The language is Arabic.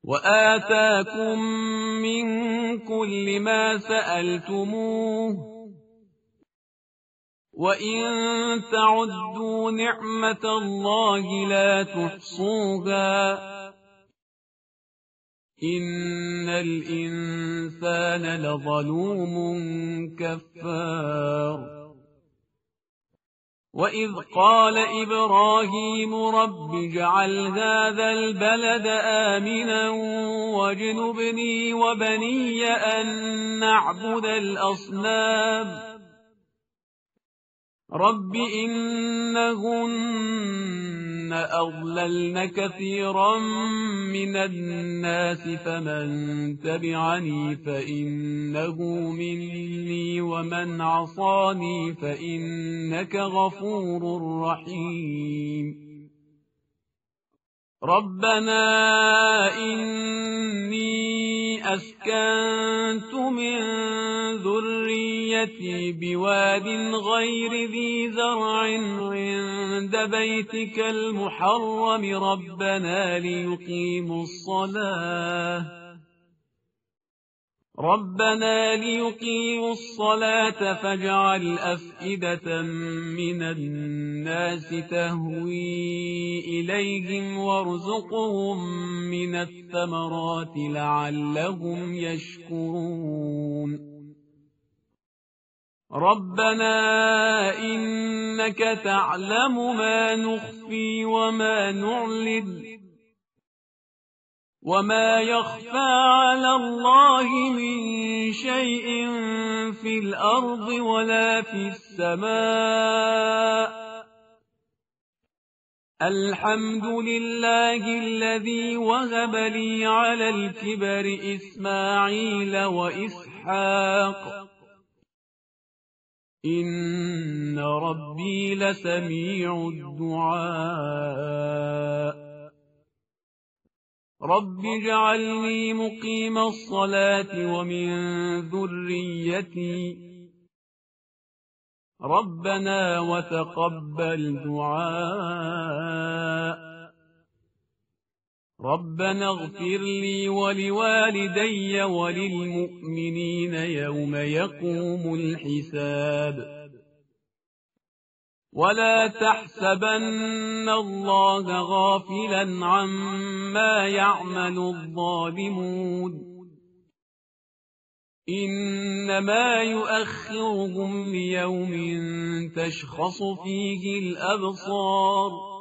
وآتاكم من كل ما سألتموه وإن تعدوا نعمة الله لا تحصوها إن الإنسان لظلوم كفار وإذ قال إبراهيم رب اجعل هذا البلد آمنا واجنبني وبني أن نعبد الأصنام رب إنهن أضللن كثيرا من الناس فمن تبعني فإنه مني ومن عصاني فإنك غفور رحيم ربنا إني أسكنت من ذريتي بواد غير ذي زرع عند بيتك المحرم ربنا ليقيموا الصلاة فاجعل أفئدة من الناس تهوي إليهم وارزقهم من الثمرات لعلهم يشكرون ربنا إنك تعلم ما نخفي وما نعلن وما يخفى على الله من شيء في الأرض ولا في السماء الحمد لله الذي وهب لي على الكبر إسماعيل وإسحاق إن ربي لسميع الدعاء رب اجعلني مقيم الصلاة ومن ذريتي ربنا وتقبل دعاء ربنا اغفر لي ولوالدي وللمؤمنين يوم يقوم الحساب ولا تحسبن الله غافلا عما يعمل الظالمون إنما يؤخرهم ليوم تشخص فيه الأبصار